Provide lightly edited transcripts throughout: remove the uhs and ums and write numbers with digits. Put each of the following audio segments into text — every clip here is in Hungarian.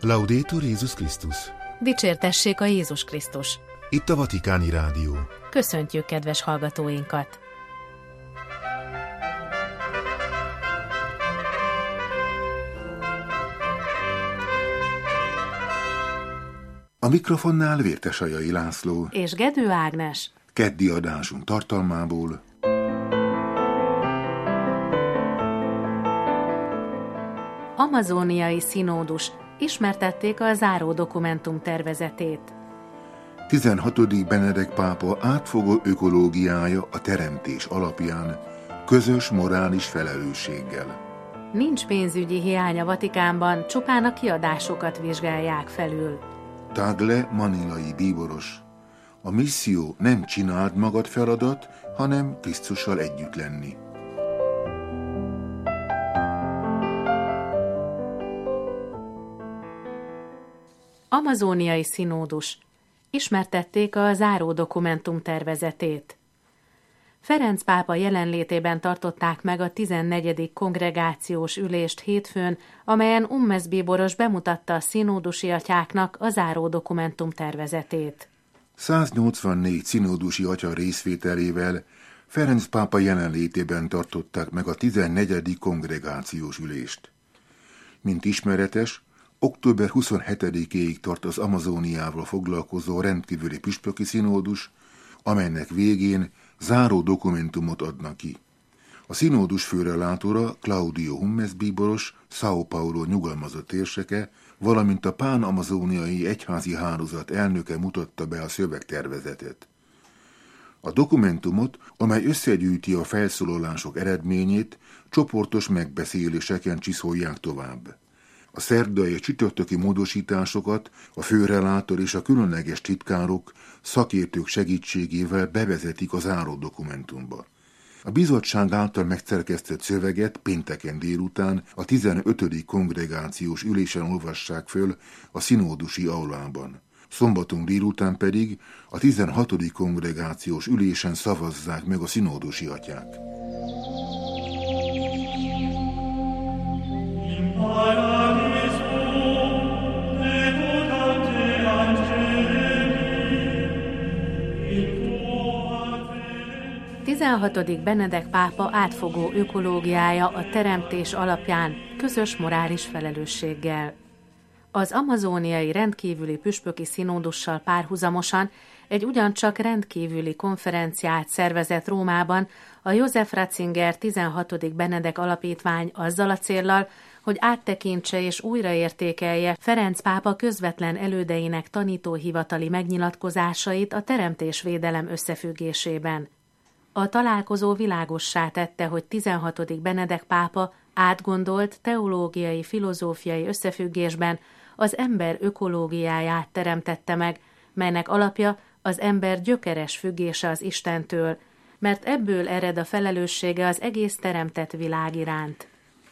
Laudetur Jézus Krisztus! Dicsértessék a Jézus Krisztus! Itt a Vatikáni Rádió. Köszöntjük kedves hallgatóinkat! A mikrofonnál Vértesajai László és Gedő Ágnes. Keddi adásunk tartalmából. Amazóniai Szinódus. Ismertették a záró dokumentum tervezetét. 16. Benedek pápa átfogó ökológiája a teremtés alapján, közös morális felelősséggel. Nincs pénzügyi hiány a Vatikánban, csupán a kiadásokat vizsgálják felül. Tagle manilai bíboros. A misszió nem csináld magad feladat, hanem Krisztussal együtt lenni. Amazóniai Szinódus. Ismertették a záró dokumentum tervezetét. Ferenc pápa jelenlétében tartották meg a 14. kongregációs ülést hétfőn, amelyen Ummes bíboros bemutatta a színódusi atyáknak a záró dokumentum tervezetét. 184 színódusi atya részvételével Ferenc pápa jelenlétében tartották meg a 14. kongregációs ülést. Mint ismeretes, október 27-éig tart az Amazóniával foglalkozó rendkívüli püspöki színódus, amelynek végén záró dokumentumot adnak ki. A színódus főrelátora Claudio Ummes bíboros, São Paulo nyugalmazott érseke, valamint a pán-amazóniai egyházi hálózat elnöke mutatta be a szövegtervezetet. A dokumentumot, amely összegyűjti a felszólalások eredményét, csoportos megbeszéléseken csiszolják tovább. A szerdai és csütörtöki módosításokat a főrelátor és a különleges titkárok szakértők segítségével bevezetik a záró dokumentumba. A bizottság által megszerkesztett szöveget pénteken délután a 15. kongregációs ülésen olvassák föl a színódusi aulában. Szombaton délután pedig a 16. kongregációs ülésen szavazzák meg a színódusi atyák. A 16. Benedek pápa átfogó ökológiája a teremtés alapján, közös morális felelősséggel. Az amazóniai rendkívüli püspöki színódussal párhuzamosan egy ugyancsak rendkívüli konferenciát szervezett Rómában a József Ratzinger 16. Benedek alapítvány azzal a céllal, hogy áttekintse és újraértékelje Ferenc pápa közvetlen elődeinek tanítóhivatali megnyilatkozásait a teremtésvédelem összefüggésében. A találkozó világossá tette, hogy 16. Benedek pápa átgondolt teológiai, filozófiai összefüggésben az ember ökológiáját teremtette meg, melynek alapja az ember gyökeres függése az Istentől, mert ebből ered a felelőssége az egész teremtett világ iránt.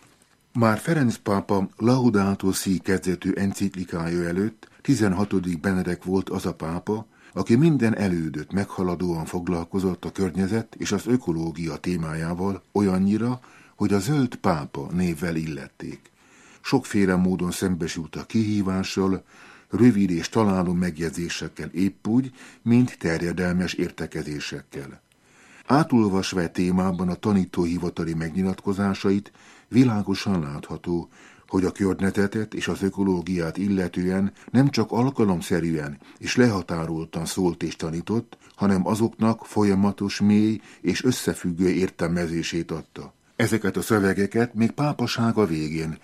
Már Ferenc pápa Laudato Si kezdetű enciklikája előtt 16. Benedek volt az a pápa, aki minden elődöt meghaladóan foglalkozott a környezet és az ökológia témájával olyannyira, hogy a zöld pápa névvel illették. Sokféle módon szembesült a kihívással, rövid és találó megjegyzésekkel épp úgy, mint terjedelmes értekezésekkel. Átolvasva a témában a tanítóhivatali megnyilatkozásait, világosan látható, hogy a környezetet és az ökológiát illetően nem csak alkalomszerűen és lehatároltan szólt és tanított, hanem azoknak folyamatos, mély és összefüggő értelmezését adta. Ezeket a szövegeket még pápasága végén,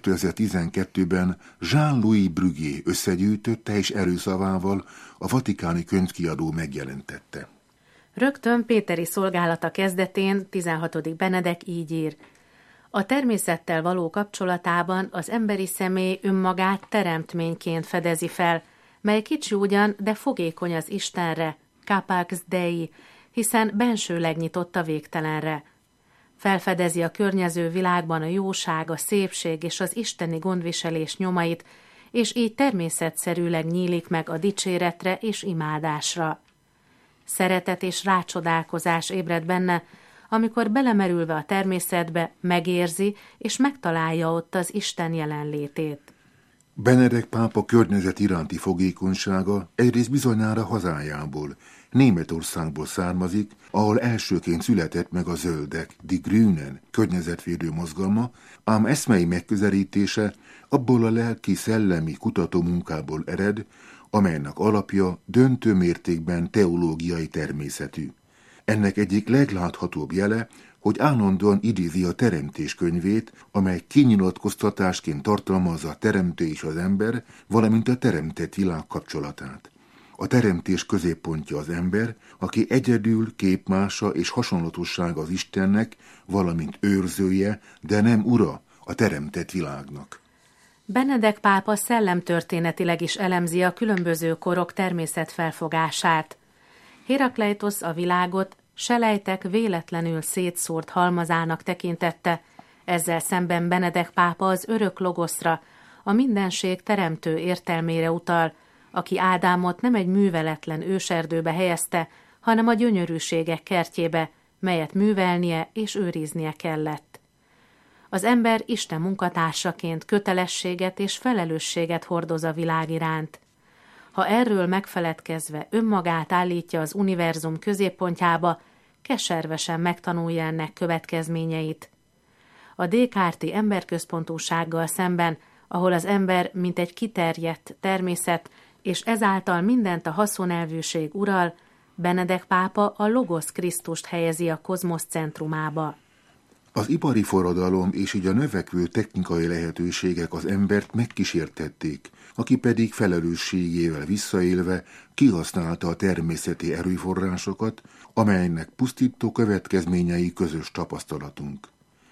2012-ben Jean-Louis Bruguier összegyűjtötte és erőszavával a vatikáni könyvkiadó megjelentette. Rögtön péteri szolgálata kezdetén 16. Benedek így ír: a természettel való kapcsolatában az emberi személy önmagát teremtményként fedezi fel, mely kicsi ugyan, de fogékony az Istenre, capax Dei, hiszen bensőleg nyitott a végtelenre. Felfedezi a környező világban a jóság, a szépség és az isteni gondviselés nyomait, és így természetszerűleg nyílik meg a dicséretre és imádásra. Szeretet és rácsodálkozás ébred benne, amikor belemerülve a természetbe megérzi és megtalálja ott az Isten jelenlétét. Benedek pápa környezet iránti fogékonysága egyrészt bizonyára hazájából, Németországból származik, ahol elsőként született meg a Zöldek, Die Grünen környezetvédő mozgalma, ám eszmei megközelítése abból a lelki-szellemi kutatómunkából ered, amelynek alapja döntő mértékben teológiai természetű. Ennek egyik legláthatóbb jele, hogy állandóan idézi a Teremtés könyvét, amely kinyilatkoztatásként tartalmazza a teremtő és az ember, valamint a teremtett világ kapcsolatát. A teremtés középpontja az ember, aki egyedül képmása és hasonlatossága az Istennek, valamint őrzője, de nem ura a teremtett világnak. Benedek pápa szellemtörténetileg is elemzi a különböző korok természetfelfogását. Hérakleitosz a világot selejtek véletlenül szétszórt halmazának tekintette, ezzel szemben Benedek pápa az örök logoszra, a mindenség teremtő értelmére utal, aki Ádámot nem egy műveletlen őserdőbe helyezte, hanem a gyönyörűségek kertjébe, melyet művelnie és őriznie kellett. Az ember Isten munkatársaként kötelességet és felelősséget hordoz a világ iránt. Ha erről megfeledkezve önmagát állítja az univerzum középpontjába, keservesen megtanulja ennek következményeit. A Descartes-i emberközpontúsággal szemben, ahol az ember mint egy kiterjedt természet, és ezáltal mindent a haszonelvűség ural, Benedek pápa a Logos Krisztust helyezi a kozmosz centrumába. Az ipari forradalom és így a növekvő technikai lehetőségek az embert megkísértették, aki pedig felelősségével visszaélve kihasználta a természeti erőforrásokat, amelynek pusztító következményei közös tapasztalatunk.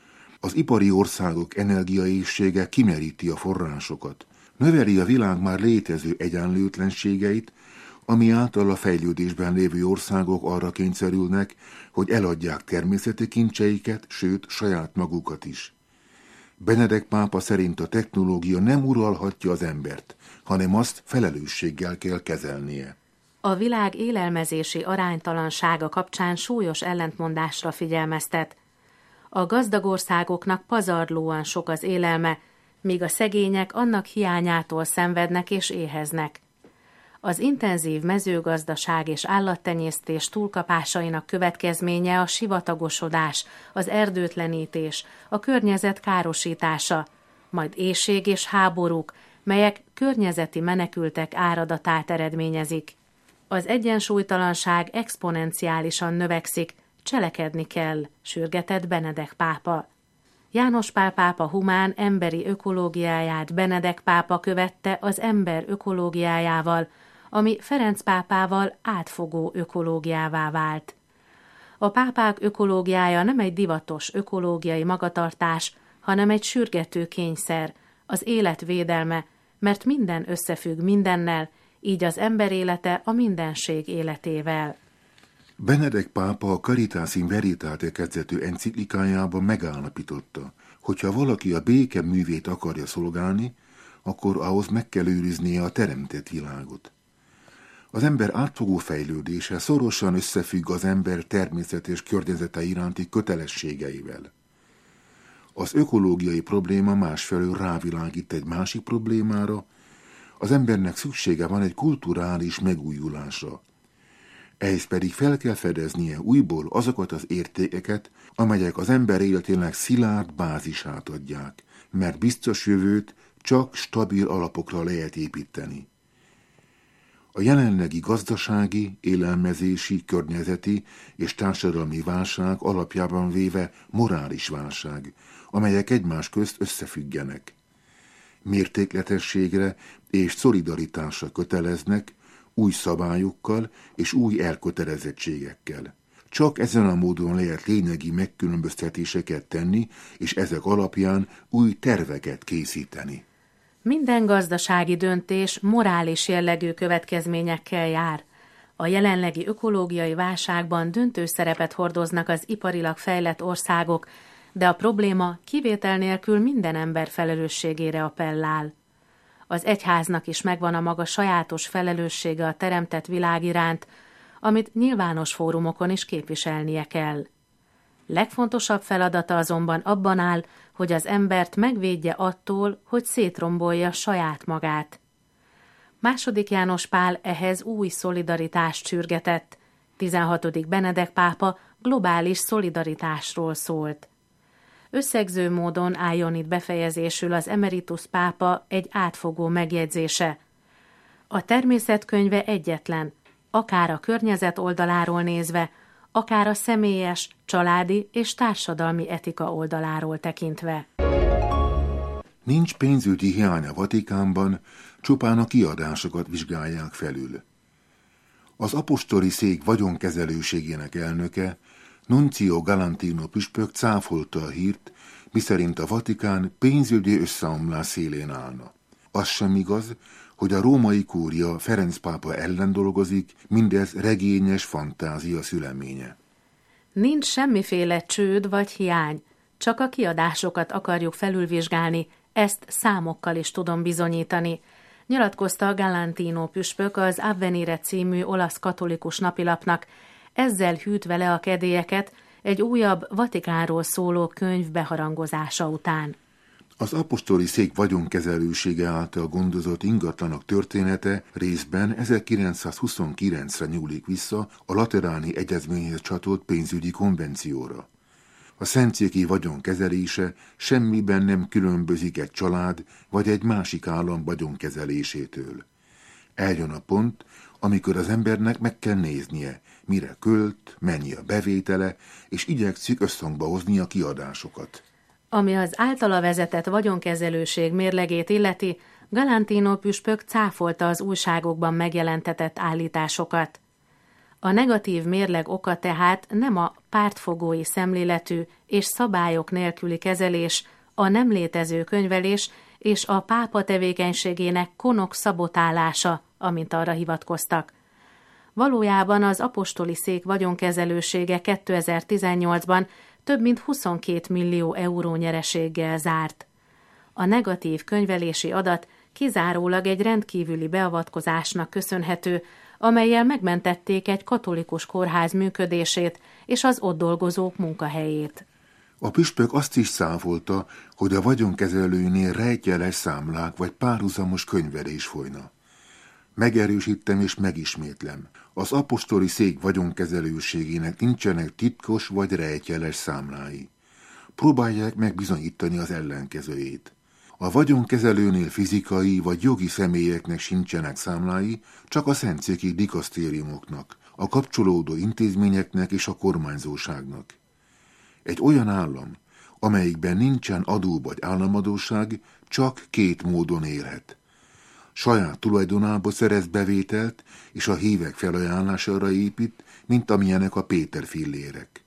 Az ipari országok energiaéhsége kimeríti a forrásokat, növeli a világ már létező egyenlőtlenségeit, ami által a fejlődésben lévő országok arra kényszerülnek, hogy eladják természeti kincseiket, sőt saját magukat is. Benedek pápa szerint a technológia nem uralhatja az embert, hanem azt felelősséggel kell kezelnie. A világ élelmezési aránytalansága kapcsán súlyos ellentmondásra figyelmeztet. A gazdag országoknak pazarlóan sok az élelme, míg a szegények annak hiányától szenvednek és éheznek. Az intenzív mezőgazdaság és állattenyésztés túlkapásainak következménye a sivatagosodás, az erdőtlenítés, a környezet károsítása, majd éhség és háborúk, melyek környezeti menekültek áradatát eredményezik. Az egyensúlytalanság exponenciálisan növekszik, cselekedni kell, sürgetett Benedek pápa. János Pál pápa humán emberi ökológiáját Benedek pápa követte az ember ökológiájával, ami Ferenc pápával átfogó ökológiává vált. A pápák ökológiája nem egy divatos ökológiai magatartás, hanem egy sürgető kényszer, az élet védelme, mert minden összefügg mindennel, így az ember élete a mindenség életével. Benedek pápa a Caritas in Veritate kezdetű enciklikájában megállapította, hogyha valaki a béke művét akarja szolgálni, akkor ahhoz meg kell őriznie a teremtett világot. Az ember átfogó fejlődése szorosan összefügg az ember természet és környezete iránti kötelességeivel. Az ökológiai probléma másfelől rávilágít egy másik problémára, az embernek szüksége van egy kulturális megújulásra. Ehhez pedig fel kell fedeznie újból azokat az értékeket, amelyek az ember életének szilárd bázisát adják, mert biztos jövőt csak stabil alapokra lehet építeni. A jelenlegi gazdasági, élelmezési, környezeti és társadalmi válság alapjában véve morális válság, amelyek egymás közt összefüggenek. Mértékletességre és szolidaritásra köteleznek, új szabályokkal és új elkötelezettségekkel. Csak ezen a módon lehet lényegi megkülönböztetéseket tenni, és ezek alapján új terveket készíteni. Minden gazdasági döntés morális jellegű következményekkel jár. A jelenlegi ökológiai válságban döntő szerepet hordoznak az iparilag fejlett országok, de a probléma kivétel nélkül minden ember felelősségére appellál. Az egyháznak is megvan a maga sajátos felelőssége a teremtett világ iránt, amit nyilvános fórumokon is képviselnie kell. Legfontosabb feladata azonban abban áll, hogy az embert megvédje attól, hogy szétrombolja saját magát. II. János Pál ehhez új szolidaritást sürgetett. 16. Benedek pápa globális szolidaritásról szólt. Összegző módon álljon itt befejezésül az emeritus pápa egy átfogó megjegyzése. A természetkönyve egyetlen, akár a környezet oldaláról nézve, akár a személyes, családi és társadalmi etika oldaláról tekintve. Nincs pénzügyi hiány a Vatikánban, csupán a kiadásokat vizsgálják felül. Az apostoli szék vagyonkezelőségének elnöke, Nuncio Galantino püspök cáfolta a hírt, miszerint a Vatikán pénzügyi összeomlás szélén állna. Az sem igaz, hogy a római kúria Ferenc pápa ellen dolgozik, mindez regényes fantázia szüleménye. Nincs semmiféle csőd vagy hiány, csak a kiadásokat akarjuk felülvizsgálni, ezt számokkal is tudom bizonyítani, nyilatkozta Galantino püspök az Avvenire című olasz katolikus napilapnak, ezzel hűtve le a kedélyeket egy újabb Vatikánról szóló könyv beharangozása után. Az apostoli szék vagyonkezelősége által gondozott ingatlanok története részben 1929-re nyúlik vissza a Lateráni Egyezményhez csatolt pénzügyi konvencióra. A szentszéki vagyon kezelése semmiben nem különbözik egy család vagy egy másik állam vagyonkezelésétől. Eljön a pont, amikor az embernek meg kell néznie, mire költ, mennyi a bevétele, és igyekszik összhangba hozni a kiadásokat. Ami az általa vezetett vagyonkezelőség mérlegét illeti, Galantino püspök cáfolta az újságokban megjelentetett állításokat. A negatív mérleg oka tehát nem a pártfogói szemléletű és szabályok nélküli kezelés, a nem létező könyvelés és a pápa tevékenységének konok szabotálása, amint arra hivatkoztak. Valójában az apostoli szék vagyonkezelősége 2018-ban több mint 22 millió euró nyereséggel zárt. A negatív könyvelési adat kizárólag egy rendkívüli beavatkozásnak köszönhető, amellyel megmentették egy katolikus kórház működését és az ott dolgozók munkahelyét. A püspök azt is száfolta, hogy a vagyonkezelőnél rejtjeles számlák vagy párhuzamos könyvelés folyna. Megerősítem és megismétlem, az apostoli szék vagyonkezelőségének nincsenek titkos vagy rejtjeles számlái. Próbálják meg bizonyítani az ellenkezőjét. A vagyonkezelőnél fizikai vagy jogi személyeknek sincsenek számlái, csak a szentszéki dikasztériumoknak, a kapcsolódó intézményeknek és a kormányzóságnak. Egy olyan állam, amelyikben nincsen adó vagy államadósság, csak két módon élhet. Saját tulajdonába szerez bevételt, és a hívek felajánlására épít, mint amilyenek a Péter fillérek.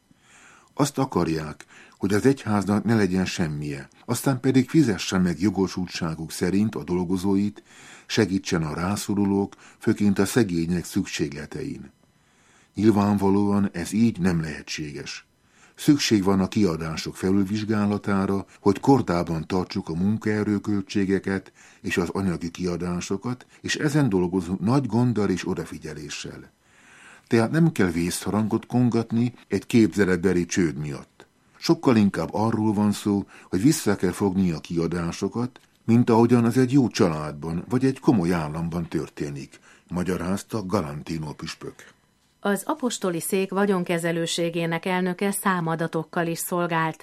Azt akarják, hogy az egyháznak ne legyen semmije, aztán pedig fizesse meg jogosultságuk szerint a dolgozóit, segítsen a rászorulók, főként a szegények szükségletein. Nyilvánvalóan ez így nem lehetséges. Szükség van a kiadások felülvizsgálatára, hogy kordában tartsuk a munkaerőköltségeket és az anyagi kiadásokat, és ezen dolgozunk nagy gonddal és odafigyeléssel. Tehát nem kell vészharangot kongatni egy képzeletbeli csőd miatt. Sokkal inkább arról van szó, hogy vissza kell fogni a kiadásokat, mint ahogyan az egy jó családban vagy egy komoly államban történik, magyarázta Galantino püspök. Az apostoli szék vagyonkezelőségének elnöke számadatokkal is szolgált.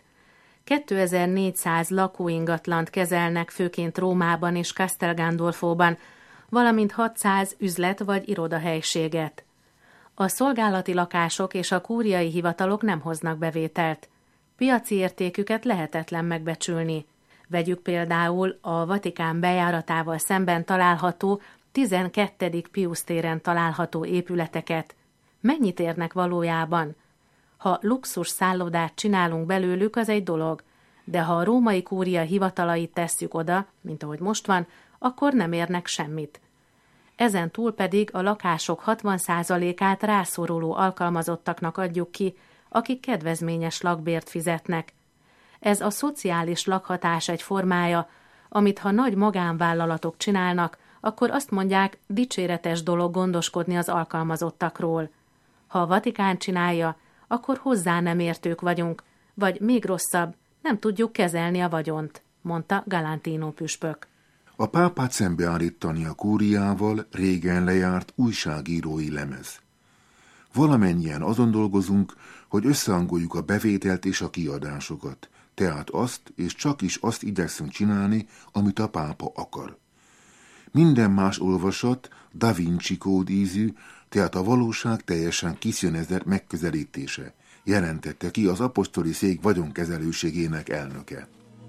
2400 lakóingatlant kezelnek főként Rómában és Castel Gandolfóban, valamint 600 üzlet- vagy irodahelyiséget. A szolgálati lakások és a kúriai hivatalok nem hoznak bevételt. Piaci értéküket lehetetlen megbecsülni. Vegyük például a Vatikán bejáratával szemben található 12. Pius téren található épületeket. Mennyit érnek valójában? Ha luxus szállodát csinálunk belőlük, az egy dolog, de ha a római kúria hivatalait tesszük oda, mint ahogy most van, akkor nem érnek semmit. Ezen túl pedig a lakások 60%-át rászoruló alkalmazottaknak adjuk ki, akik kedvezményes lakbért fizetnek. Ez a szociális lakhatás egy formája, amit ha nagy magánvállalatok csinálnak, akkor azt mondják, dicséretes dolog gondoskodni az alkalmazottakról. Ha a Vatikán csinálja, akkor hozzá nem értők vagyunk, vagy még rosszabb, nem tudjuk kezelni a vagyont, mondta Galantino püspök. A pápát szembeállítani a kúriával régen lejárt újságírói lemez. Valamennyien azon dolgozunk, hogy összehangoljuk a bevételt és a kiadásokat, tehát azt és csak is azt igyekszünk csinálni, amit a pápa akar. Minden más olvasat Da Vinci kód ízű, tehát a valóság teljesen kiszínezett megközelítése, jelentette ki az apostoli szék vagyonkezelőségének elnöke.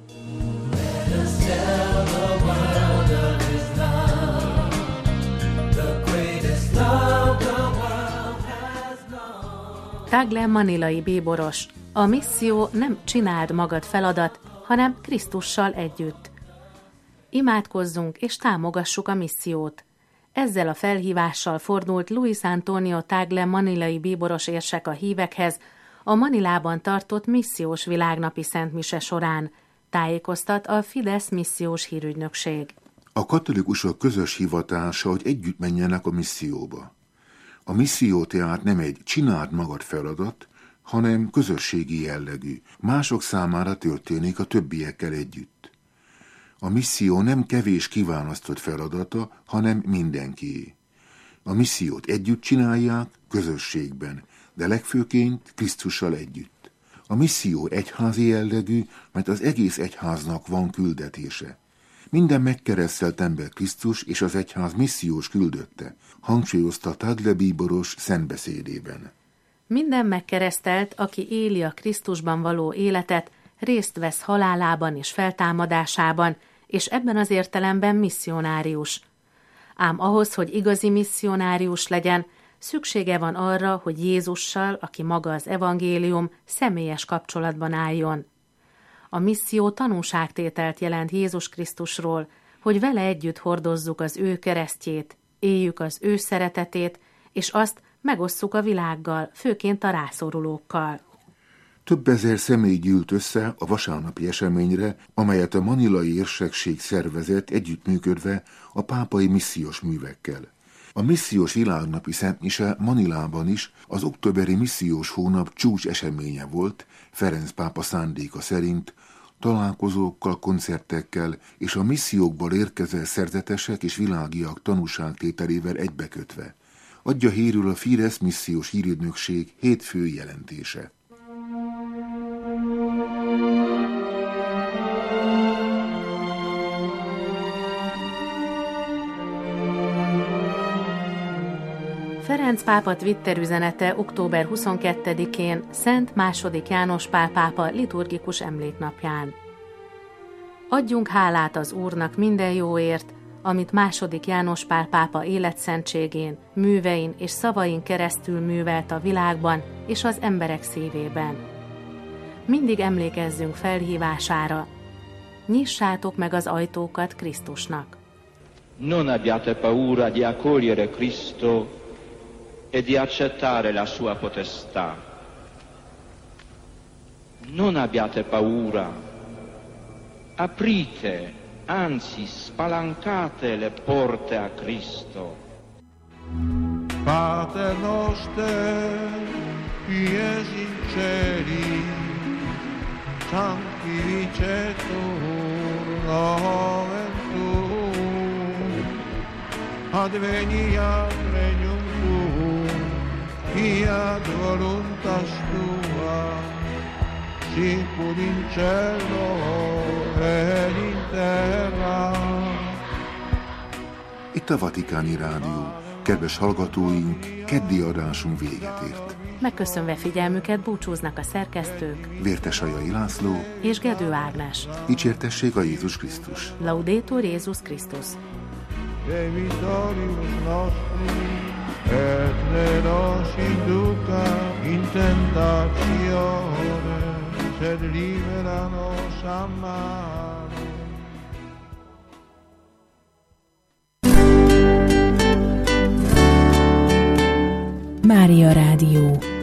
Tagle manilai bíboros. A misszió nem csináld magad feladat, hanem Krisztussal együtt. Imádkozzunk és támogassuk a missziót. Ezzel a felhívással fordult Luis Antonio Tagle manilai bíboros érsek a hívekhez a Manilában tartott missziós világnapi szentmise során, tájékoztat a Fidesz missziós hírügynökség. A katolikusok közös hivatása, hogy együtt menjenek a misszióba. A misszió tehát nem egy csináld magad feladat, hanem közösségi jellegű, mások számára történik a többiekkel együtt. A misszió nem kevés kiválasztott feladata, hanem mindenkié. A missziót együtt csinálják, közösségben, de legfőként Krisztussal együtt. A misszió egyházi jellegű, mert az egész egyháznak van küldetése. Minden megkeresztelt ember Krisztus és az egyház missziós küldötte, hangsúlyozta Tagle bíboros szentbeszédében. Minden megkeresztelt, aki éli a Krisztusban való életet, részt vesz halálában és feltámadásában, és ebben az értelemben misszionárius. Ám ahhoz, hogy igazi misszionárius legyen, szüksége van arra, hogy Jézussal, aki maga az evangélium, személyes kapcsolatban álljon. A misszió tanúságtételt jelent Jézus Krisztusról, hogy vele együtt hordozzuk az ő keresztjét, éljük az ő szeretetét, és azt megosszuk a világgal, főként a rászorulókkal. Több ezer személy gyűlt össze a vasárnapi eseményre, amelyet a manilai érsekség szervezett együttműködve a pápai missziós művekkel. A missziós világnapi szentmise Manilában is az októberi missziós hónap csúcs eseménye volt, Ferenc pápa szándéka szerint, találkozókkal, koncertekkel és a missziókból érkező szerzetesek és világiak tanúságtételével egybekötve. Adja hírül a Fidesz missziós hírügynökség hétfő jelentése. Ferenc pápa Twitter üzenete október 22-én Szent II. János Pál pápa liturgikus emléknapján. Adjunk hálát az Úrnak minden jóért, amit II. János Pál pápa életszentségén, művein és szavain keresztül művelt a világban és az emberek szívében. Mindig emlékezzünk felhívására. Nyissátok meg az ajtókat Krisztusnak. Non abbiate paura di accogliere Cristo e di accettare la sua potestà. Non abbiate paura. Aprite, anzi spalancate le porte a Cristo. Pater noster, qui es in celi, sanctificetur nomen tuum, adveniat regnum tuum, fiat voluntas tua, sicut in cielo et in terra. Itt a Vatikáni Rádió. Kedves hallgatóink, keddi adásunk véget ért. Megköszönve figyelmüket búcsúznak a szerkesztők Vértesajai László és Gedő Ágnes. Dicsértessék a Jézus Krisztus. Laudetur Jézus Krisztus. Vitorius nostri, et ne nos induca in tentatione, sed libera nos a malo. Mária Rádió.